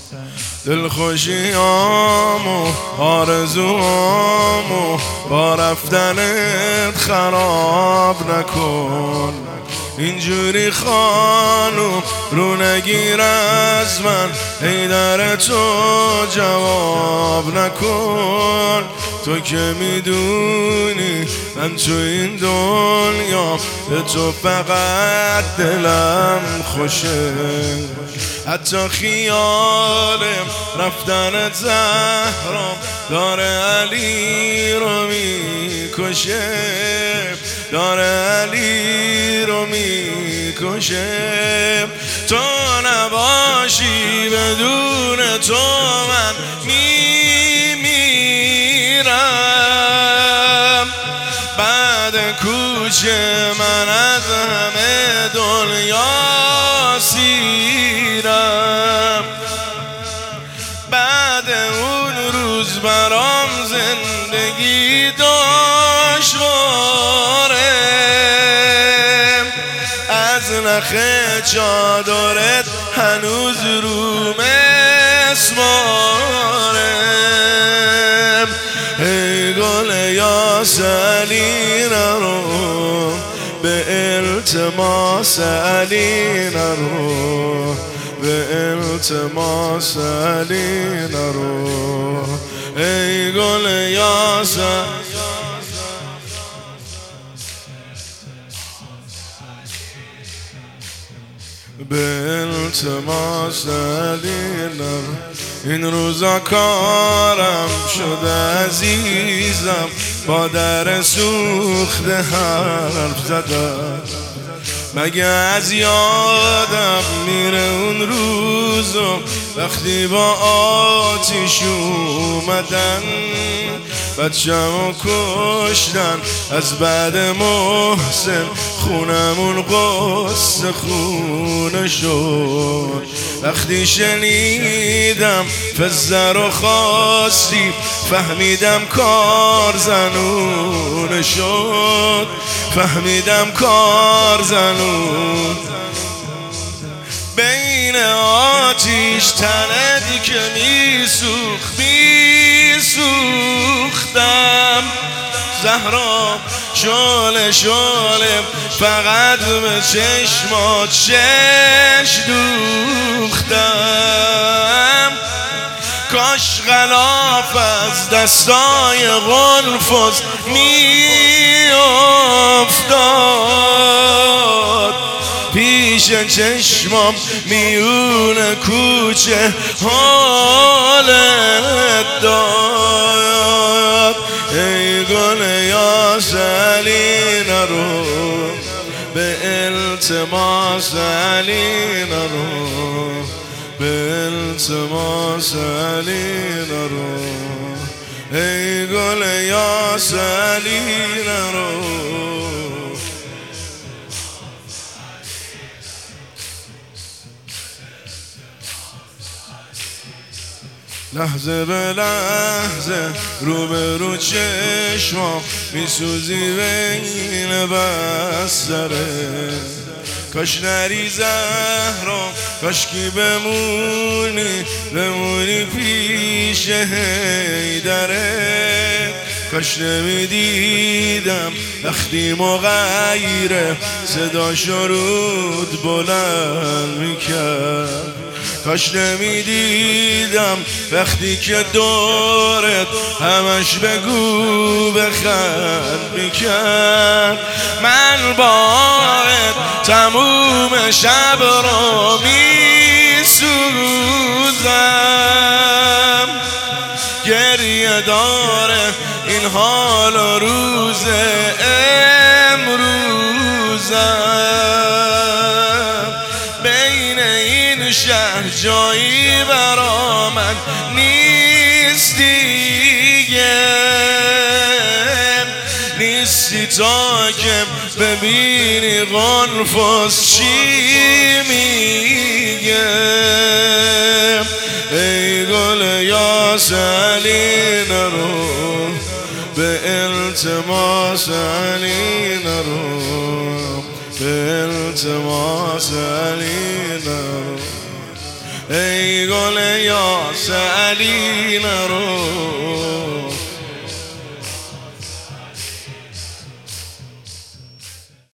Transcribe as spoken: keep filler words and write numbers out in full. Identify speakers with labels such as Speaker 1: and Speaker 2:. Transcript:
Speaker 1: دلخوشیامو آرزوامو با رفتنت خراب نکن. اینجوری خانم رو نگیر از من، ای در تو جواب نکن. تو که میدونی من تو این دنیا به تو فقط دلم خوشه. حتی خیالم رفتن زهرا داره علی رو میکشه، داره علی رو میکشه. تو نباشی بدون تو من میمیرم. بعد کوچه من از همه دنیا سیرم. بعد اون روز برام زندگی دشواره. از نخ چادرت هنوز رو مسمارم. ای گل یاس علی نرو، به التماس علی نرو، به التماس علی نرو. ای گل یاس به التماس علی نرو. این روزا کارم شده عزیزم، با در سوخته حرف زدم. مگه از یادم میره اون روزو وقتی با آتیش اومدن بچه‌مو کشتن. از بعد محسن خونمون قصه خونه شد. وقتی شنیدم فزه رو خواستی فهمیدم کار زنونه شد. فهمیدم کار زنون بین آتیش تنت که میسوخت میسوختم. زهرا شعله شعله فقط به چشمات شش دوختم. کاش غلاف از دستای قنفذ می افتاد پیش چشمام میون کوچه حالت داد. ای گل یاس علی نرو، به التماس علی نرو، به التماس علی نرو. ای گل یاس علی نرو. لحظه به لحظه رو به رو چشمام میسوزی بین بستره. کاش نری زهرا، کاش کی بمونی بمونی پیش حیدره. کاش نمیدیدم وقتی مغیره صدا شرود بلند میکرد. کاش نمیدیدم وقتی که دورت همش بگو بخند میکرد. من باید تموم شب رو میسوزم. گریه داره این حال و روز امروزم. بین این شهر جایی برا من نیست دیگه. نیستی تا که ببینی قنفذ چی میگه. ای گل یاس علی نرو، به التماس علی نرو، به التماس علی نرو. ای گل یاس علی نرو